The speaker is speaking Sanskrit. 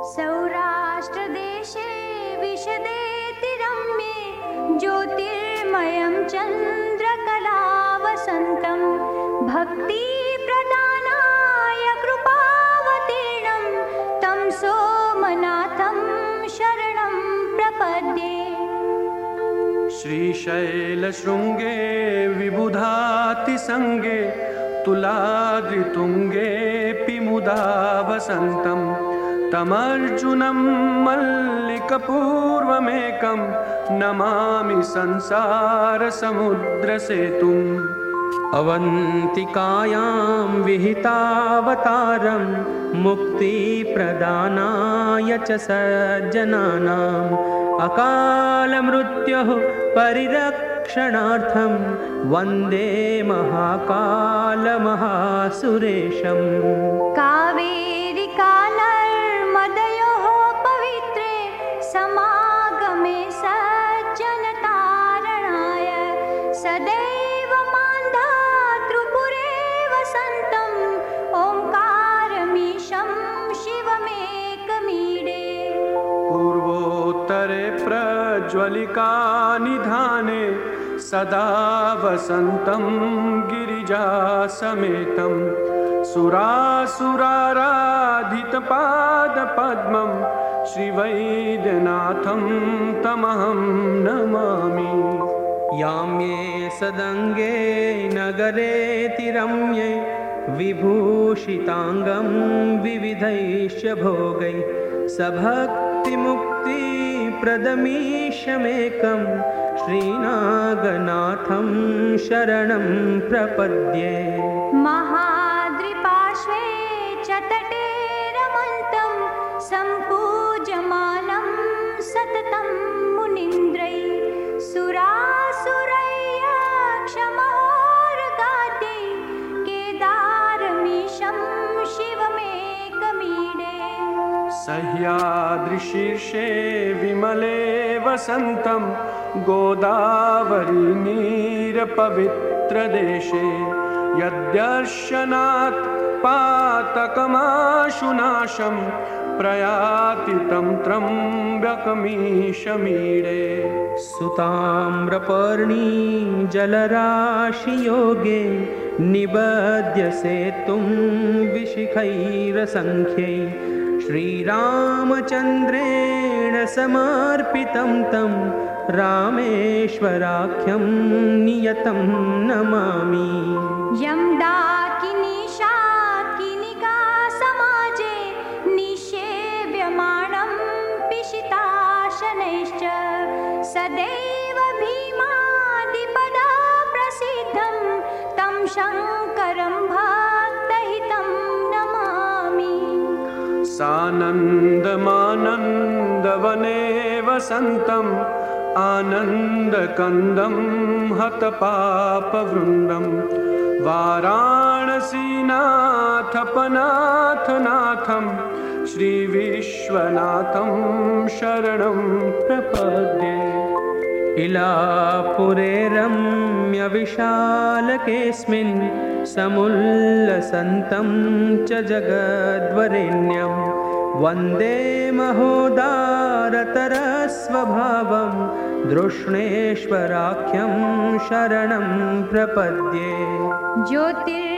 सौराष्ट्रदेशे विशदेति रम्ये ज्योतिर्मयं चन्द्रकलावसन्तं भक्तिप्रदानाय कृपावतीर्णं तं सोमनाथं शरणं प्रपद्ये। श्रीशैलशृङ्गे विबुधातिसङ्गे तुलाद्रितुङ्गेऽपि मुदा वसन्तं तमर्जुनं मल्लिकपूर्वमेकं नमामि संसारसमुद्रसेतुम्। अवन्तिकायां विहितावतारं मुक्तिप्रदानाय च सज्जनानाम् अकालमृत्योः परिरक्षणार्थं वन्दे महाकालमहासुरेशम्। कावेरिकानर्मदयोः पवित्रे समागमे सज्जनतारणाय सदैव मान्धातृपुरे वसन्तं ओंकारमीशं शिवमेकमीडे। पूर्वोत्तरे प्रज्वलिकानिधाने सदा वसन्तं गिरिजासमेतं सुरासुराराधितपादपद्मं श्रीवैद्यनाथं तमहं नमामि। याम्ये सदङ्गे नगरेति रम्ये विभूषिताङ्गं विविधैश्च भोगैः सभक्तिमुक्तिप्रदमीशमेकं श्रीनागनाथं शरणं प्रपद्ये। महाद्रिपार्श्वे च तटे रमन्तं सम्पूज्यमानं सततं मुनीन्द्रैः सुरासुरैर्यक्षमहोरगाद्यै केदारमीशं शिवमेकमीडे। सह्याद्रिशीर्षे विमले वसन्तं गोदावरीनीरपवित्रदेशे यद्दर्शनात् पातकमाशुनाशं प्रयाति तं त्र्यम्बकमीशमीडे। सुताम्रपर्णी जलराशियोगे निबध्य सेतुं विशिखैरसङ्ख्यै श्रीरामचन्द्रेण समर्पितं तं रामेश्वराख्यं नियतं नमामि। यं डाकिनी शाकिनिका समाजे निषेव्यमाणं पिशिताशनैश्च सदैव भीमादिपदा प्रसिद्धं तं शङ्करं भक्तहितं नमामि। सानन्दमानन्दवने वसन्तम् आनन्दकन्दं हतपापवृन्दं वाराणसीनाथपनाथनाथं श्रीविश्वनाथं शरणं प्रपद्ये। इलापुरे रम्यविशालकेऽस्मिन् समुल्लसन्तं च जगद्वरेण्यं वन्दे महोदारतरस्वभावं धृष्णेश्वराख्यं शरणं प्रपद्ये। ज्योतिर्